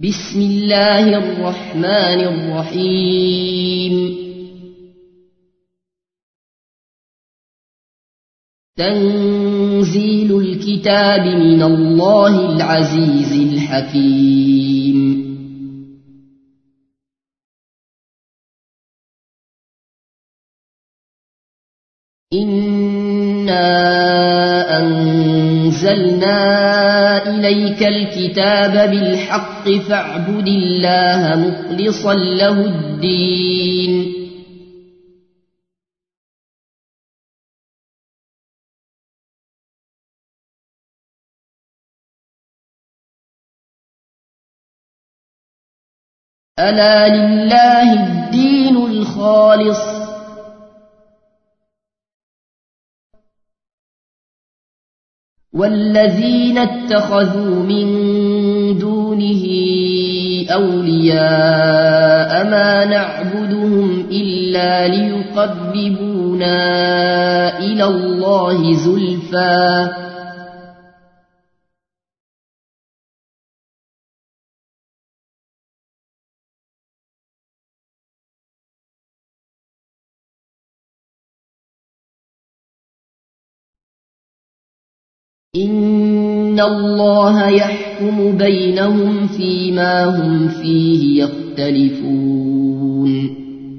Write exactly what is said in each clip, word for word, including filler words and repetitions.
بسم الله الرحمن الرحيم تنزيل الكتاب من الله العزيز الحكيم إنا أنزلنا إليك الكتاب بالحق فاعبد الله مخلصا له الدين ألا لله الدين الخالص والذين اتخذوا من دونه أولياء ما نعبدهم إلا ليقربونا إلى الله زلفى إن الله يحكم بينهم فيما هم فيه يختلفون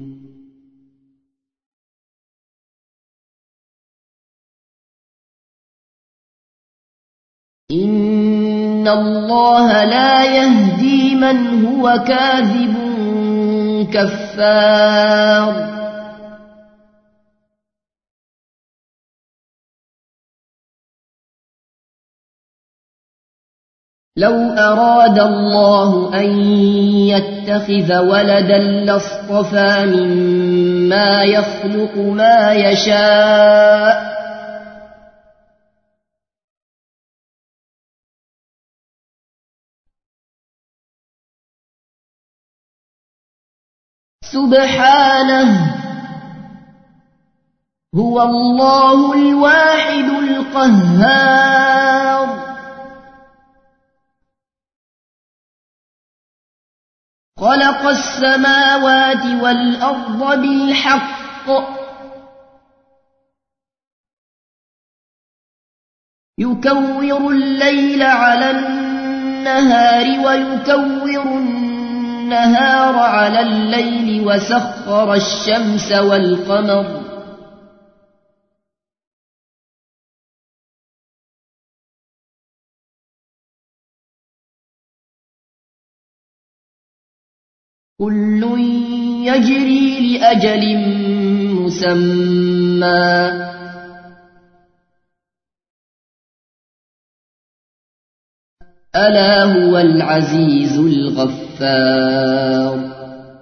إن الله لا يهدي من هو كاذب كفار لو أراد الله أن يتخذ ولدا لاصطفى مما يخلق ما يشاء سبحانه هو الله الواحد القهار خلق السماوات والأرض بالحق يكور الليل على النهار ويكور النهار على الليل وسخر الشمس والقمر كل يجري لأجل مسمى ألا هو العزيز الغفار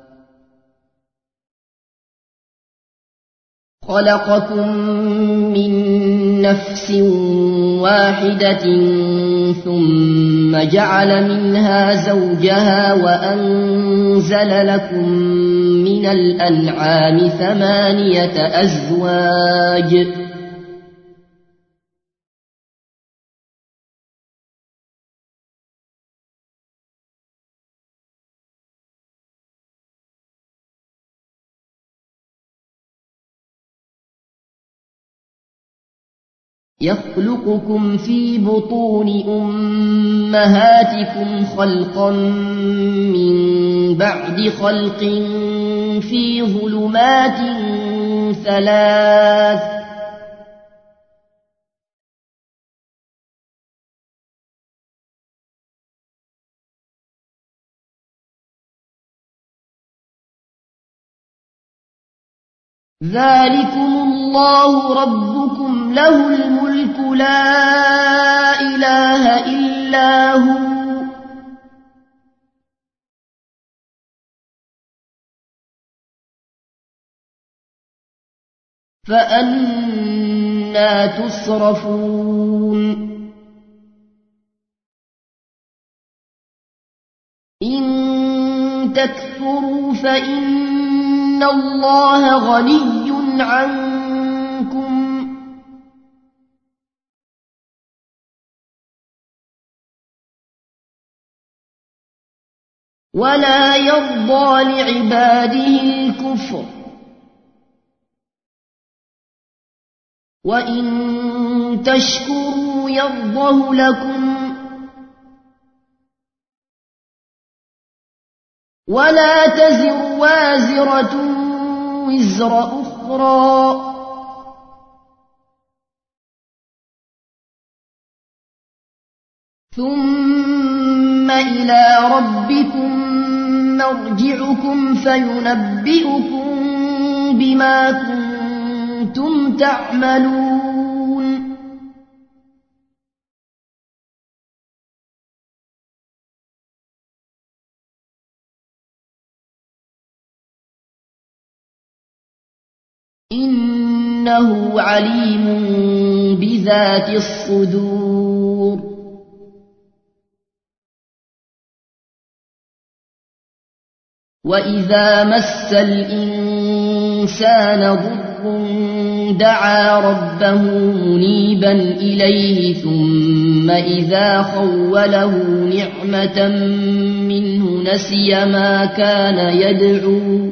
خلقكم من نفس واحدة ثم جعل منها زوجها وأنزل لكم من الأنعام ثمانية أزواج يخلقكم في بطون أمهاتكم خلقا من بعد خلق في ظلمات ثلاث ذلكم الله ربكم له الملك لا إله إلا هو فأنى تصرفون إن تكفروا فإن الله غني عنكم ولا يرضى لعباده الكفر وإن تشكروا يرضه لكم ولا تزر وازرة وزر أخرى ثم إلى ربكم مرجعكم فينبئكم بما كنتم تعملون إنه عليم بذات الصدور وإذا مس الإنسان ضر دعا ربه منيبا إليه ثم إذا خوله نعمة منه نسي ما كان يدعو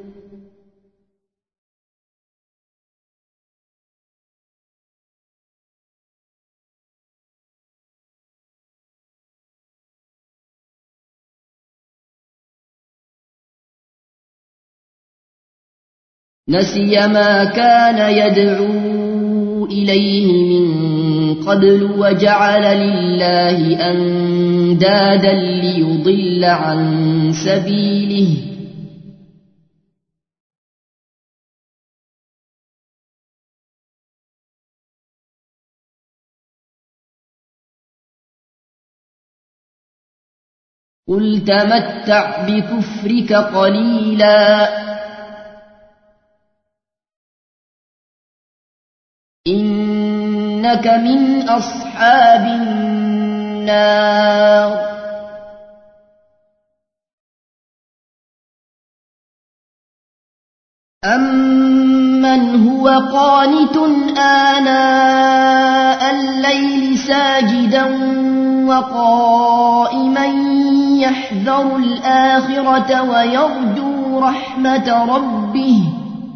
نسي ما كان يدعو إليه من قبل وجعل لله أندادا ليضل عن سبيله قل تمتع بكفرك قليلا إنك من أصحاب النار أمن هو قانت آناء الليل ساجدا وقائما يحذر الآخرة ويرجو رحمة ربه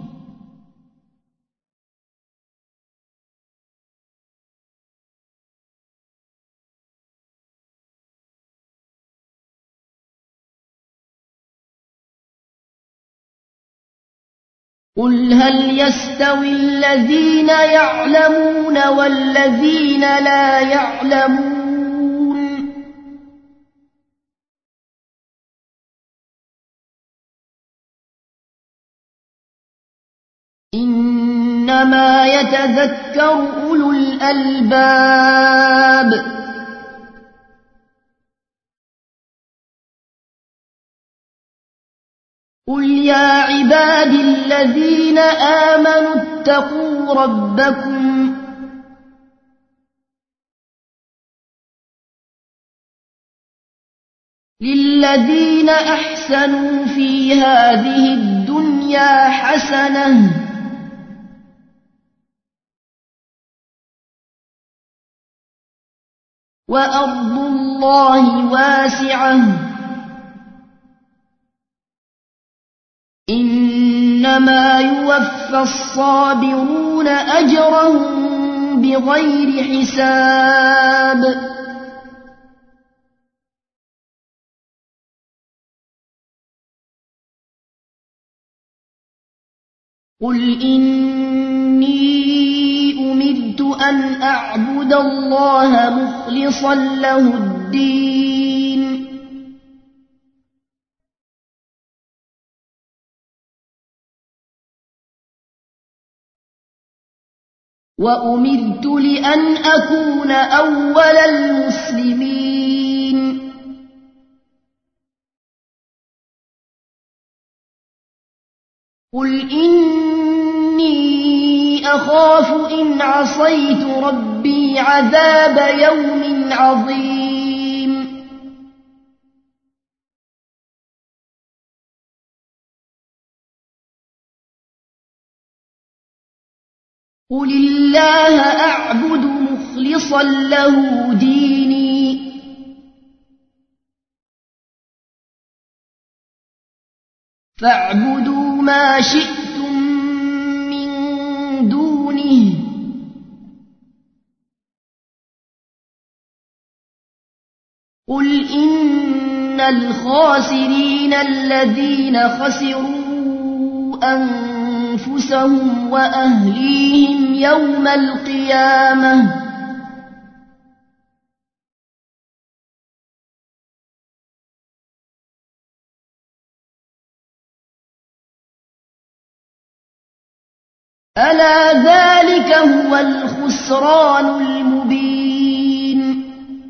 قل هل يستوي الذين يعلمون والذين لا يعلمون إنما يتذكر أولو الألباب قل يا عباد الذين آمنوا اتقوا ربكم للذين أحسنوا في هذه الدنيا حسنة وأرض الله واسعة إنما يوفى الصابرون أجرهم بغير حساب قل إني أمرت أن أعبد الله مخلصا له الدين وأمرت لأن أكون أول المسلمين قل إني أخاف إن عصيت ربي عذاب يوم عظيم قل الله أعبد مخلصا له ديني فاعبدوا ما شئتم من دونه قل إن الخاسرين الذين خسروا أنفسهم وأهليهم يوم القيامة ألا ذلك هو الخسران المبين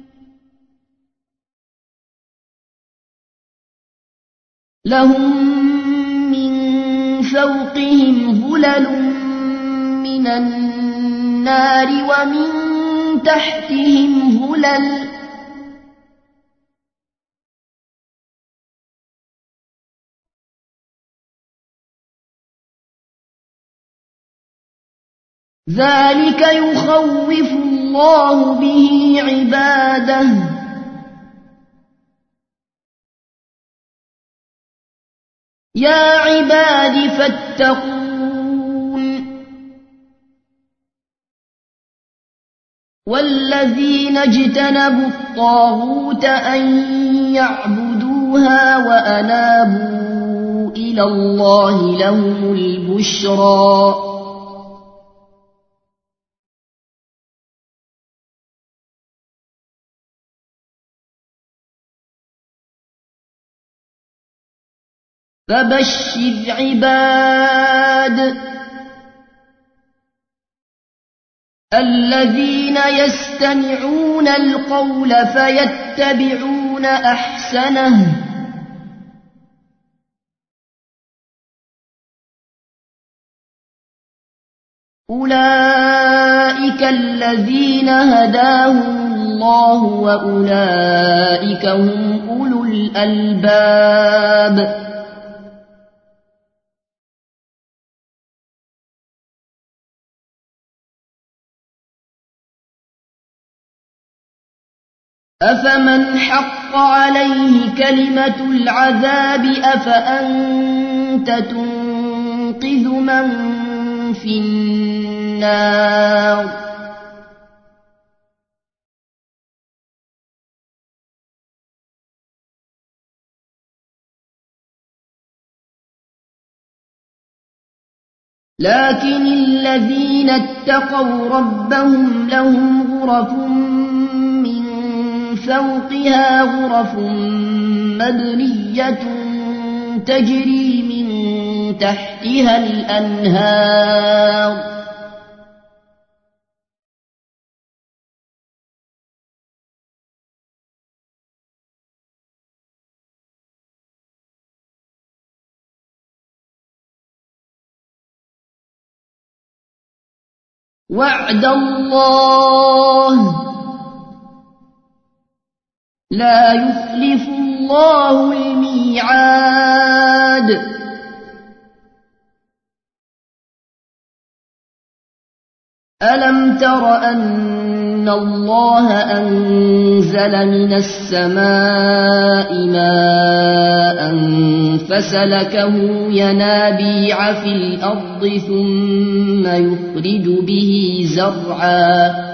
لهم من فوقهم ظلل من النار ومن تحتهم ظلل ذلك يخوف الله به عباده يا عباد فاتقون والذين اجتنبوا الطاغوت أن يعبدوها وأنابوا إلى الله لهم البشرى فبشر عباد الذين يستمعون القول فيتبعون أحسنه أولئك الذين هداهم الله وأولئك هم أولو الألباب أفمن حق عليه كلمة العذاب أفأنت تنقذ من في النار لكن الذين اتقوا ربهم لهم غرف من فوقها غرف مبنية تجري من تحتها الأنهار وعد الله لا يخلف الله الميعاد ألم تر أن الله أنزل من السماء ماء فسلكه ينابيع في الأرض ثم يخرج به زرعا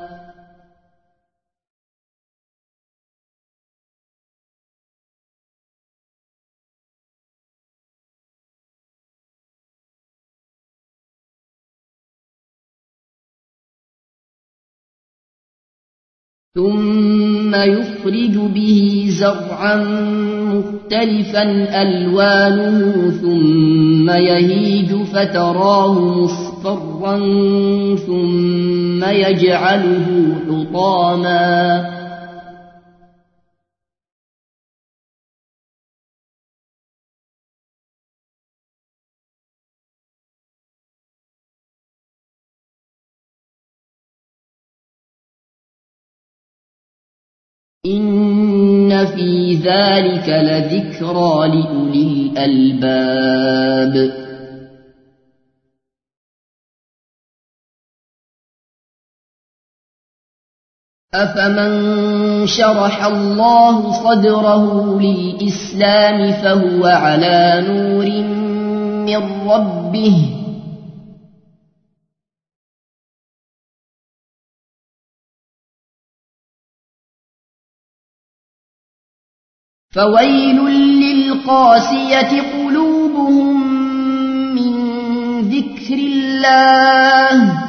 ثم يخرج به زرعا مختلفا ألوانه ثم يهيج فتراه مصفرا ثم يجعله حطاما إن في ذلك لذكرى لأولي الألباب أفمن شرح الله صدره للإسلام فهو على نور من ربه فويل للقاسية قلوبهم من ذكر الله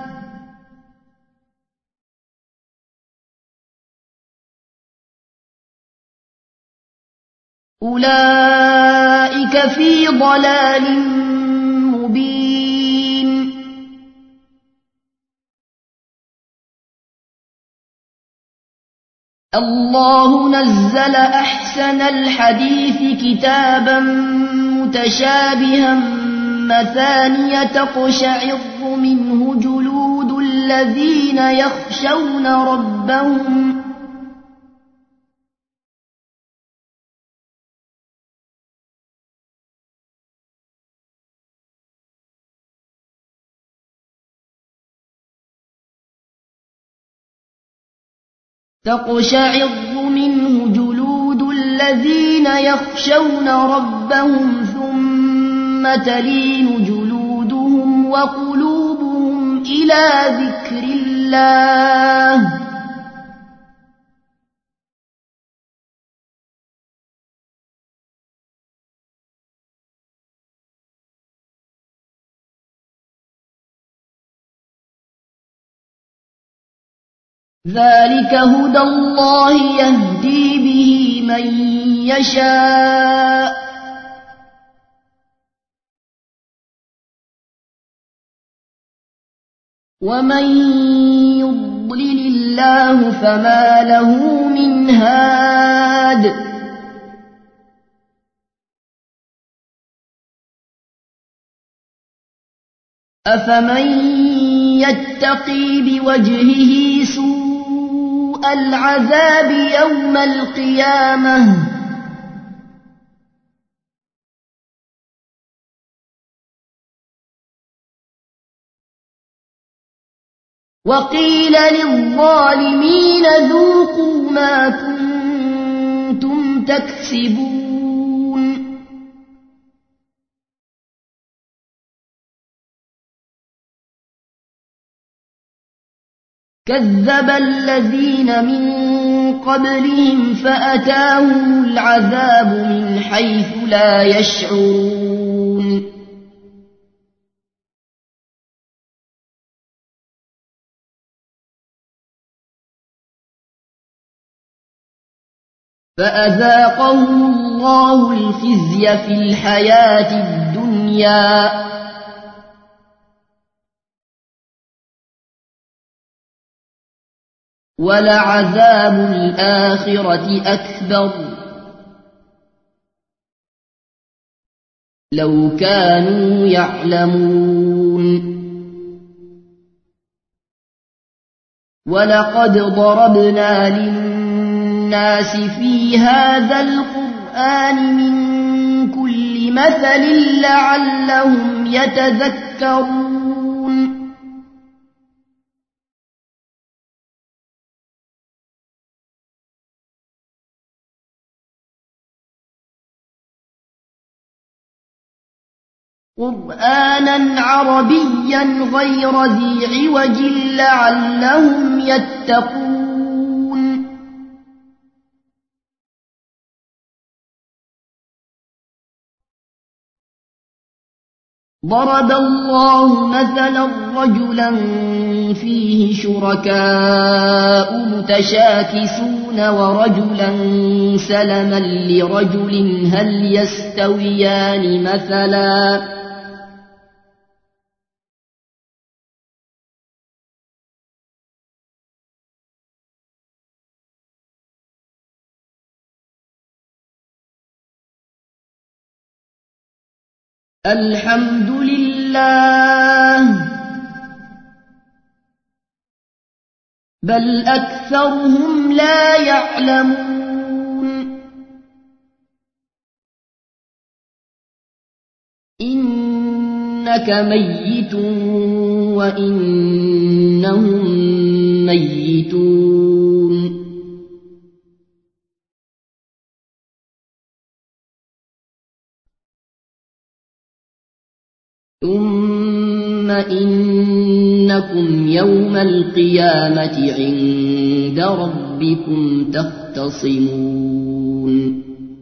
أولئك في ضلال مبين الله نزل أحسن الحديث كتابا متشابها مثانية تقشعر منه جلود الذين يخشون ربهم تقشعر منه جلود الذين يخشون ربهم ثم تلين جلودهم وقلوبهم إلى ذكر الله ذلك هدى الله يهدي به من يشاء ومن يضلل الله فما له من هاد أفمن يتقي بوجهه سوء العذاب يوم القيامة وقيل للظالمين ذوقوا ما كنتم تكسبون كذب الذين من قبلهم فأتاهم العذاب من حيث لا يشعرون فأذاقهم الله الخزي في الحياة الدنيا ولعذاب الآخرة أكبر لو كانوا يعلمون ولقد ضربنا للناس في هذا القرآن من كل مثل لعلهم يتذكرون قرآنا عربيا غير ذي عوج لعلهم يتقون ضرب الله مثلا رجلا فيه شركاء متشاكسون ورجلا سلما لرجل هل يستويان مثلا الحمد لله بل أكثرهم لا يعلمون إنك ميت وإنهم ميتون ثم إنكم يوم القيامة عند ربكم تختصمون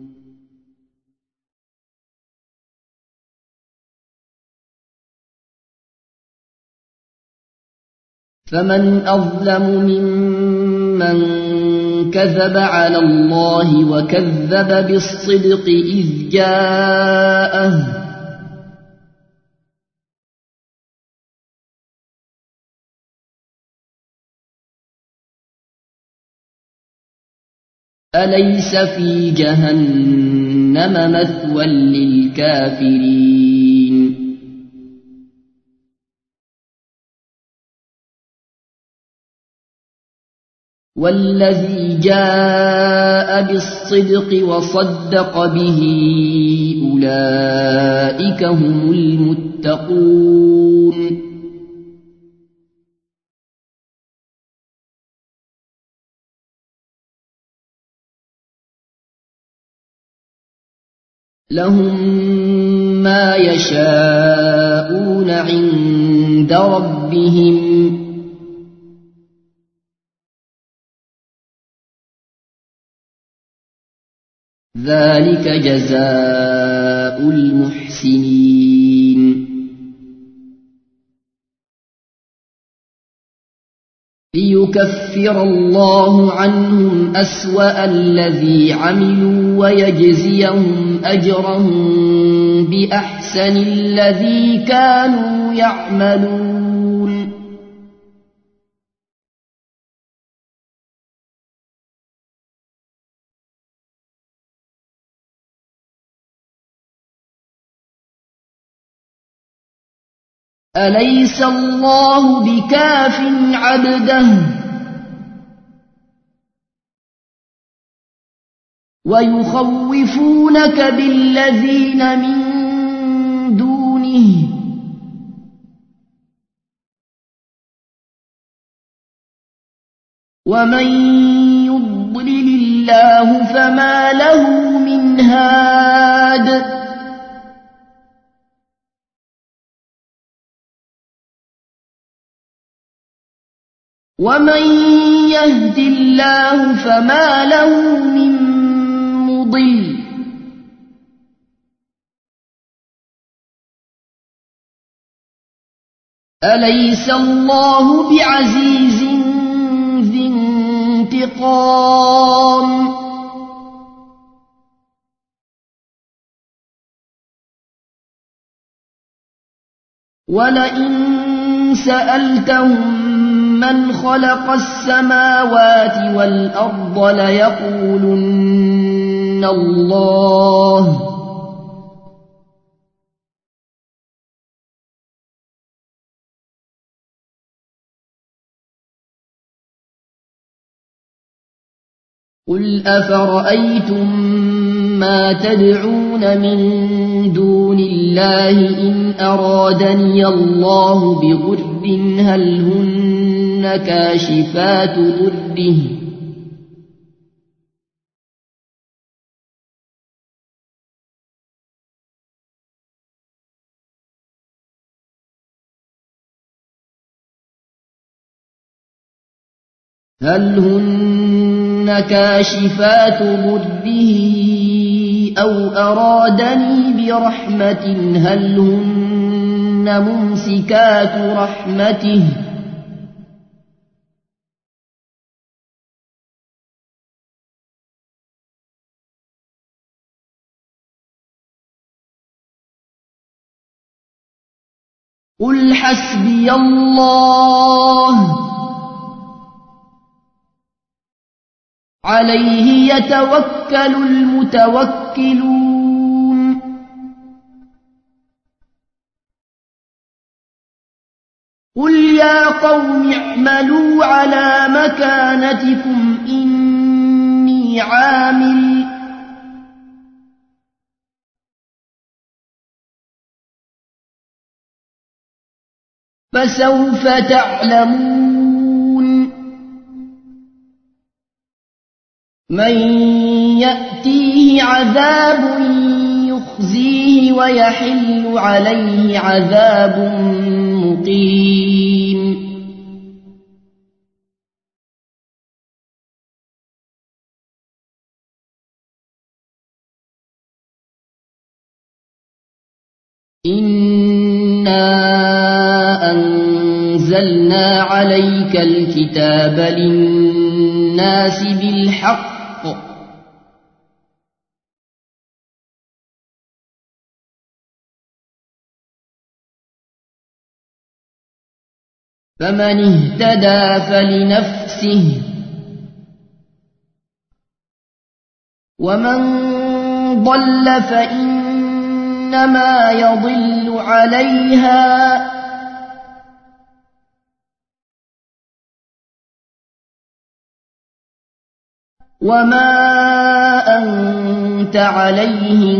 فمن أظلم ممن كذب على الله وكذب بالصدق إذ جاءه أليس في جهنم مثوى للكافرين والذي جاء بالصدق وصدق به أولئك هم المتقون لهم ما يشاءون عند ربهم ذلك جزاء المحسنين ليكفر الله عنهم أسوأ الذي عملوا ويجزيهم أجرهم بأحسن الذي كانوا يعملون أليس الله بكاف عبده ويخوفونك بالذين من دونه ومن يضلل الله فما له من هاد ومن يهد الله فما له من مضل أليس الله بعزيز ذي انتقام ولئن سألتهم من خلق السماوات والأرض ليقولن الله قل أفرأيتم ما تدعون من دون الله إن أرادني الله بضر هل هن كاشفات ضره هل هن كاشفات ضره أو أرادني برحمة هل هن ممسكات رحمته قل حسبي الله عليه يتوكل المتوكلون قل يا قوم اعملوا على مكانتكم إني عامل فسوف تعلمون من يأتيه عذاب يخزيه ويحل عليه عذاب مقيم إنا أنزلنا عليك الكتاب للناس بالحق فمن اهتدى فلنفسه ومن ضل فإنما يضل عليها وما أنت عليهم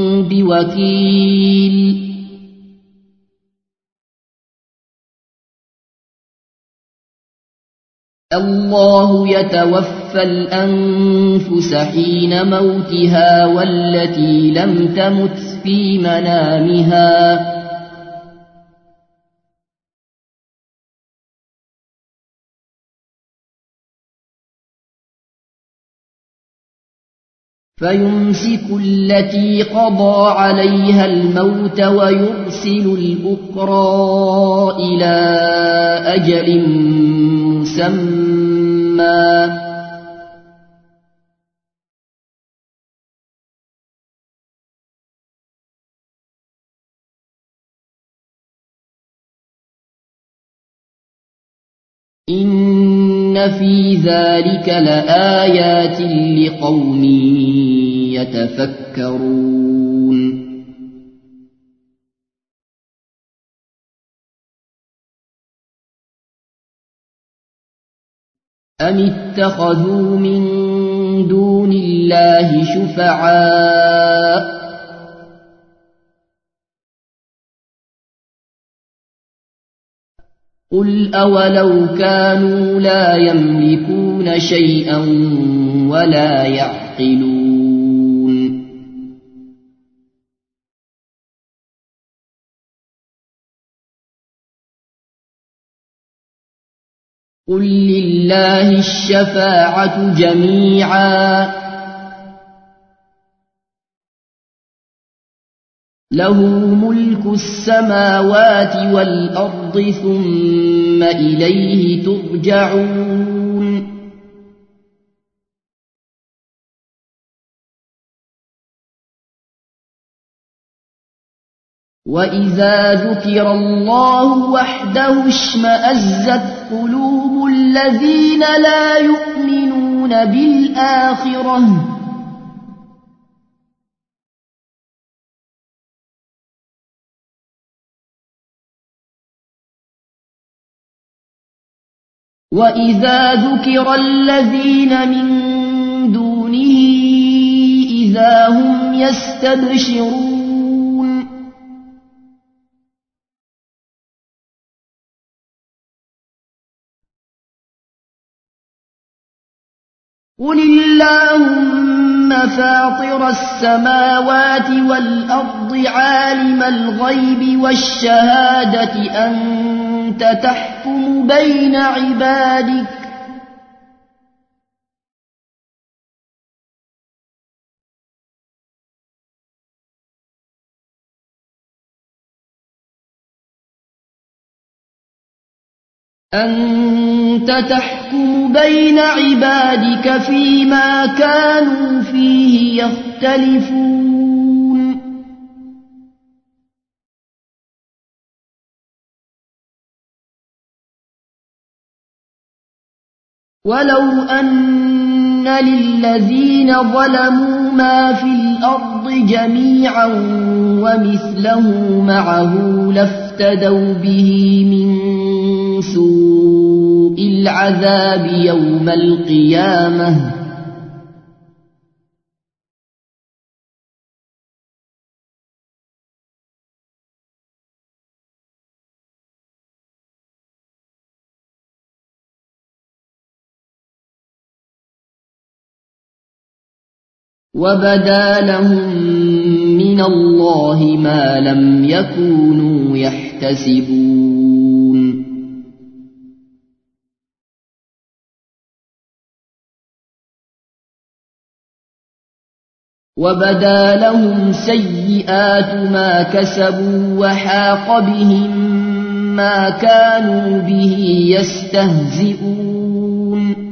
بوكيل الله يتوفى الأنفس حين موتها والتي لم تمت في منامها فيمسك التي قضى عليها الموت ويرسل الأخرى إلى أجل مسمى إن في ذلك لآيات لقوم يتفكرون أم اتخذوا من دون الله شفعاء قل أولو كانوا لا يملكون شيئا ولا يعقلون قل لله الشفاعة جميعا له ملك السماوات والأرض ثم إليه ترجعون وإذا ذكر الله وحده اشمأزت قلوب الذين لا يؤمنون بالآخرة وإذا ذكر الذين من دونه إذا هم يستبشرون قل اللهم فاطر السماوات والأرض عالم الغيب والشهادة أنت تحكم بين عبادك أنت تحكم بين عبادك فيما كانوا فيه يختلفون ولو أن للذين ظلموا ما في الأرض جميعا ومثله معه لافتدوا به من سوء العذاب يوم القيامة وبدا لهم من الله ما لم يكونوا يحتسبون وبدا لهم سيئات ما كسبوا وحاق بهم ما كانوا به يستهزئون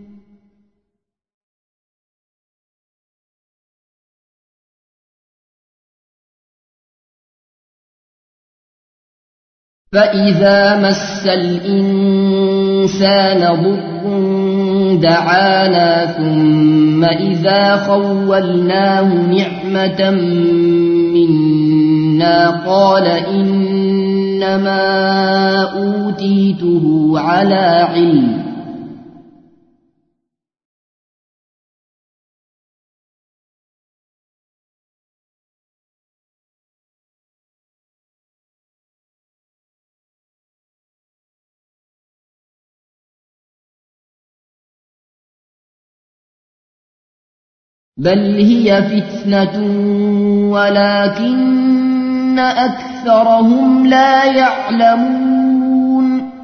فإذا مس الإنسان ضر دعانا ثم إذا خولناه نعمة منا قال إنما أوتيته على علم بل هي فتنة ولكن أكثرهم لا يعلمون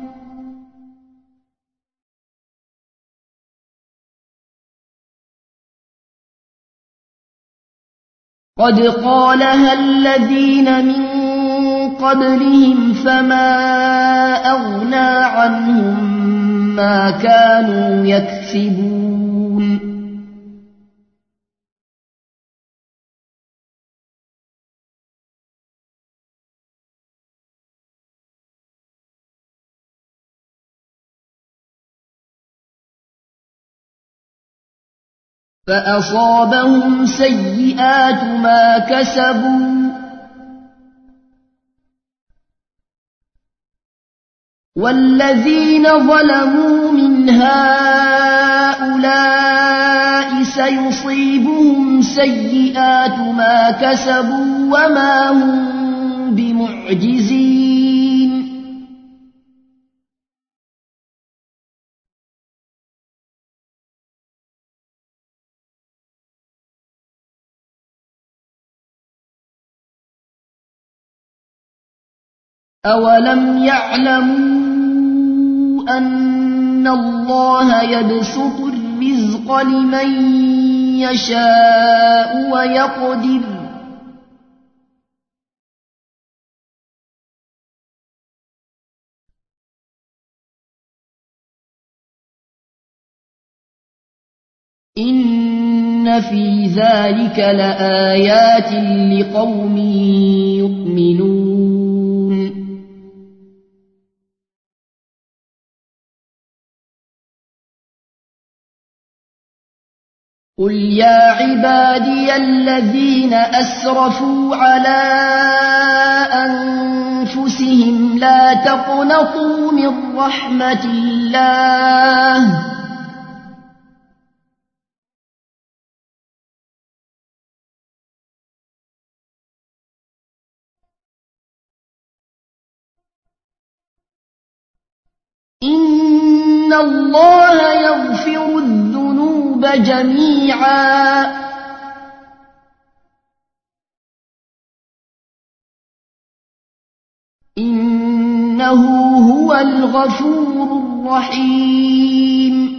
قد قالها الذين من قبلهم فما أغنى عنهم ما كانوا يكسبون فأصابهم سيئات ما كسبوا والذين ظلموا من هؤلاء سيصيبهم سيئات ما كسبوا وما هم بمعجزين أولم يعلموا أن الله يبسط الرزق لمن يشاء ويقدر إن في ذلك لآيات لقوم يؤمنون قل يا عبادي الذين أسرفوا على أنفسهم لا تقنطوا من رحمة الله إن الله يغفر الذنوب جميعا إنه هو الغفور الرحيم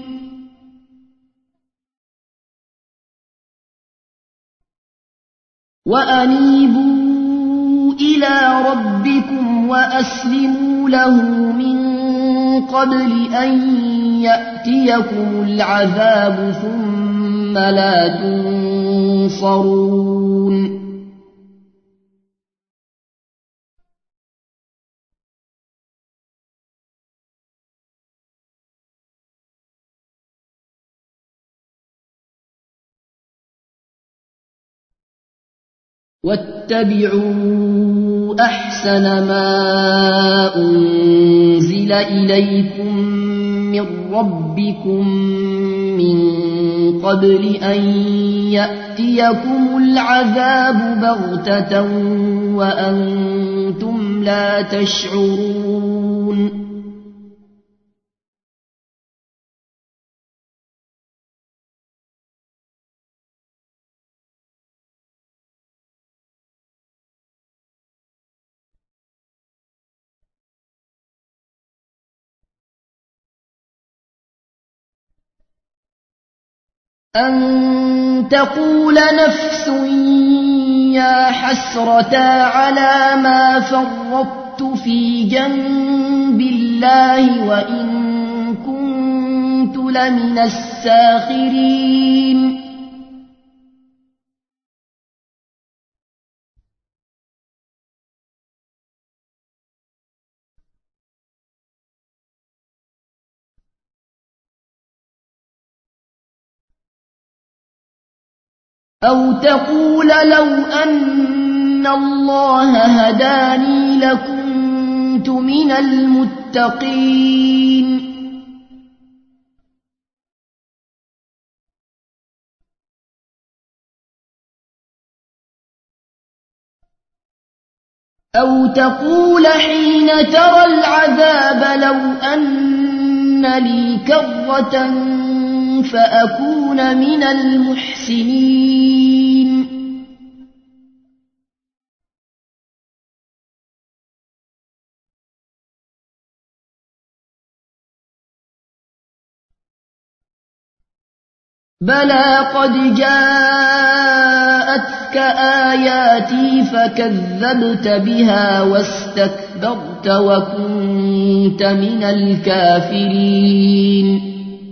وأنيبوا إلى ربكم وأسلموا له من قبل أن يأتيكم العذاب ثم لا تنصرون واتبعوا أحسن ما أنزل إليكم من ربكم من قبل أن يأتيكم العذاب بغتة وأنتم لا تشعرون أن تقول نفس يا حسرة على ما فرطت في جنب الله وإن كنت لمن الساخرين أو تقول لو أن الله هداني لكنت من المتقين أو تقول حين ترى العذاب لو أن لي كرة فأكون من المحسنين بلى قد جاءتك آياتي فكذبت بها واستكبرت وكنت من الكافرين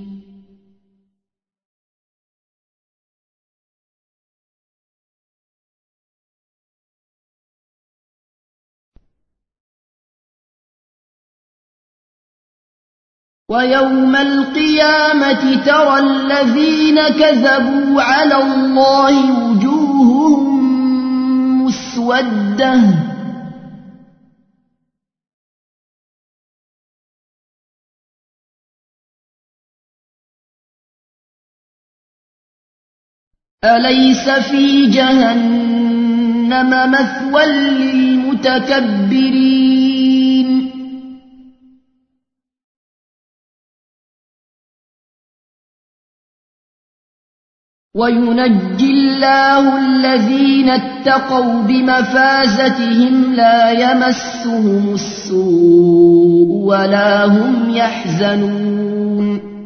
ويوم القيامة ترى الذين كذبوا على الله وجوههم مسودة أليس في جهنم مثوى للمتكبرين وينجي الله الذين اتقوا بمفازتهم لا يمسهم السوء ولا هم يحزنون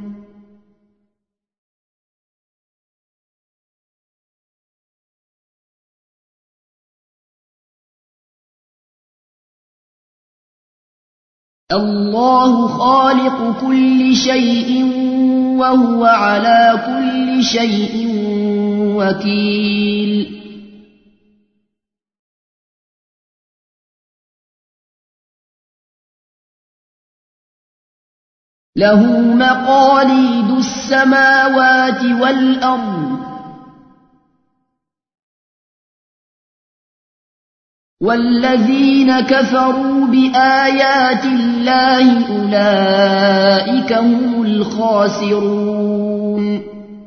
الله خالق كل شيء وهو على كل شيء وكيل له مقاليد السماوات والأرض والذين كفروا بآيات الله أولئك هم الخاسرون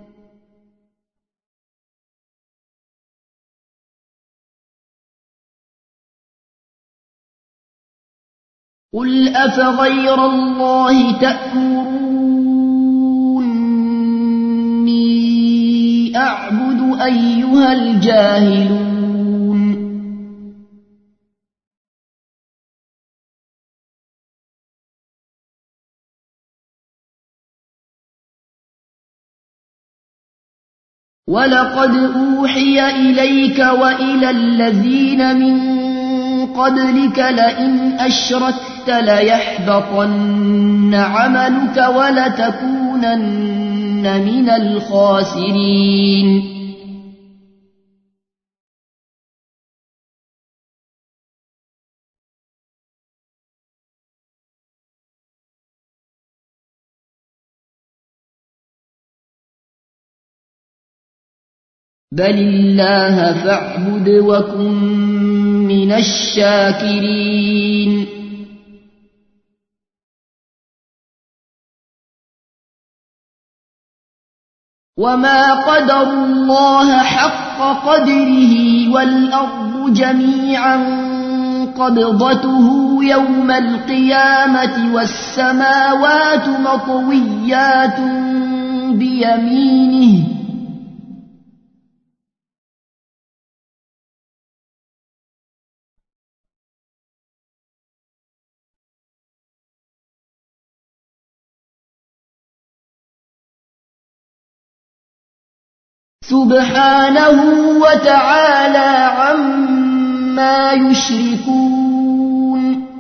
قل أفغير الله تأمروني أعبد أيها الجاهلون ولقد أوحي إليك وإلى الذين من قبلك لئن أشركت ليحبطن عملك ولتكونن من الخاسرين بل الله فاعبد وكن من الشاكرين وما قدروا الله حق قدره والأرض جميعا قبضته يوم القيامة والسماوات مطويات بيمينه سبحانه وتعالى عما يشركون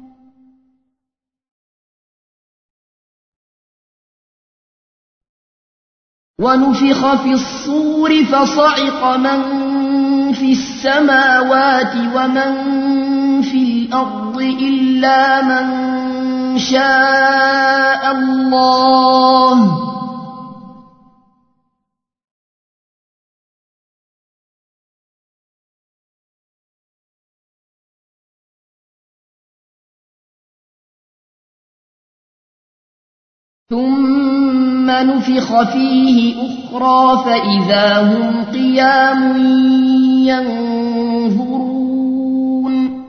ونفخ في الصور فصعق من في السماوات ومن في الأرض إلا من شاء الله ثم نفخ فيه أخرى فإذا هم قيام ينظرون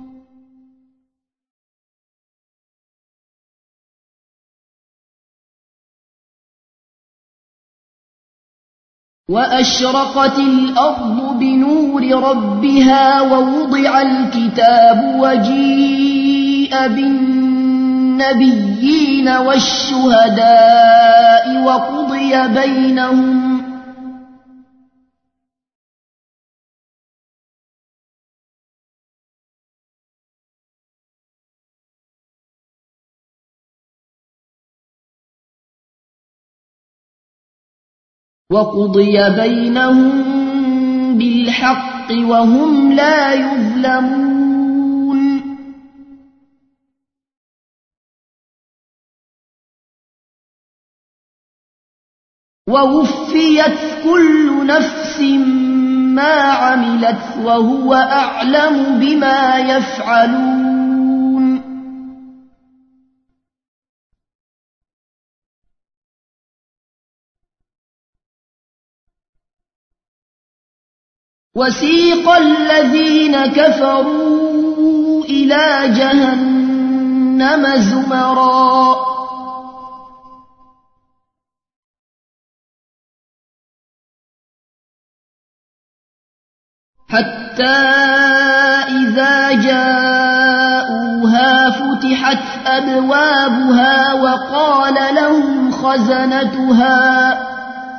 وأشرقت الأرض بنور ربها ووضع الكتاب وجيء بالنبيين والشهداء وقضي بينهم وقضي بينهم بالحق وهم لا يظلمون ووفيت كل نفس ما عملت وهو أعلم بما يفعلون وسيق الذين كفروا إلى جهنم زمرا حتى إذا جاءوها فتحت أبوابها وقال لهم خزنتها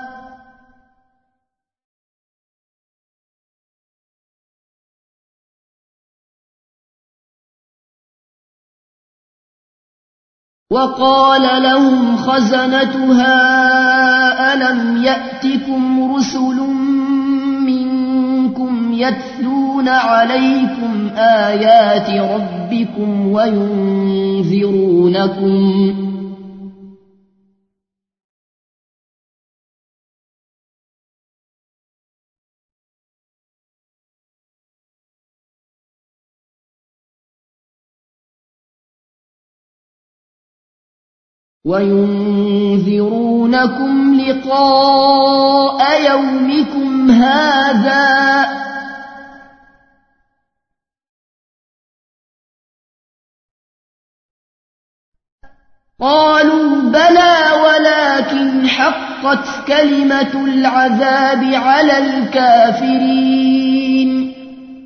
وقال لهم خزنتها ألم يأتكم رسل منكم يتلون عليكم آيات ربكم وينذرونكم وينذرونكم لقاء يومكم هذا قالوا بلى ولكن حقت كلمة العذاب على الكافرين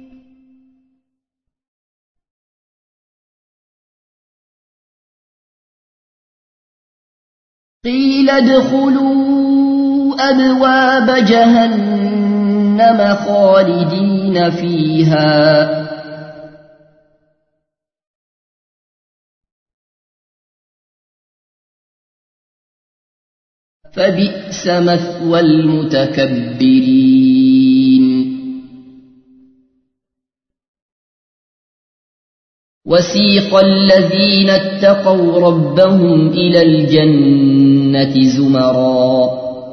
قيل ادخلوا أبواب جهنم خالدين فيها فبئس مثوى المتكبرين وسيق الذين اتقوا ربهم إلى الجنة زمرا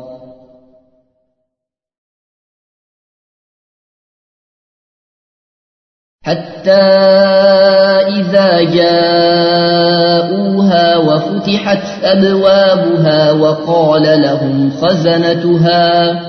حتى إذا جاءوها وفتحت أبوابها وقال لهم خزنتها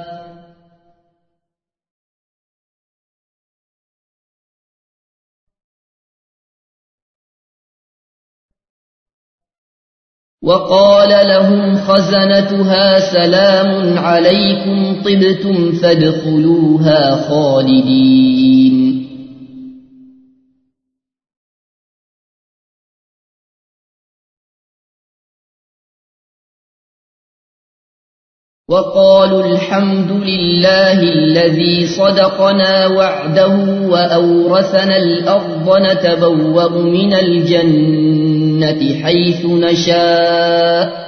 وقال لهم خزنتها سلام عليكم طبتم فادخلوها خالدين وقالوا الحمد لله الذي صدقنا وعده وأورثنا الأرض نتبوأ من الجنة حيث نشاء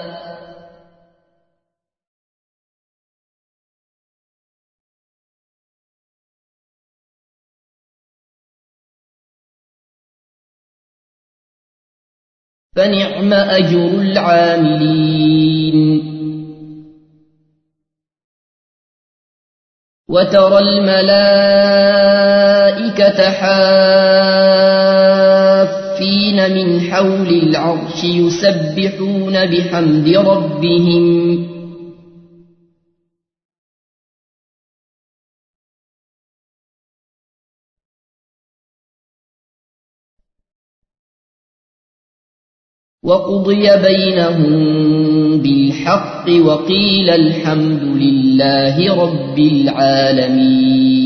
فنعم أجر العاملين وترى الملائكة حافين من حول العرش يسبحون بحمد ربهم وقضي بينهم بالحق وقيل الحمد لله رب العالمين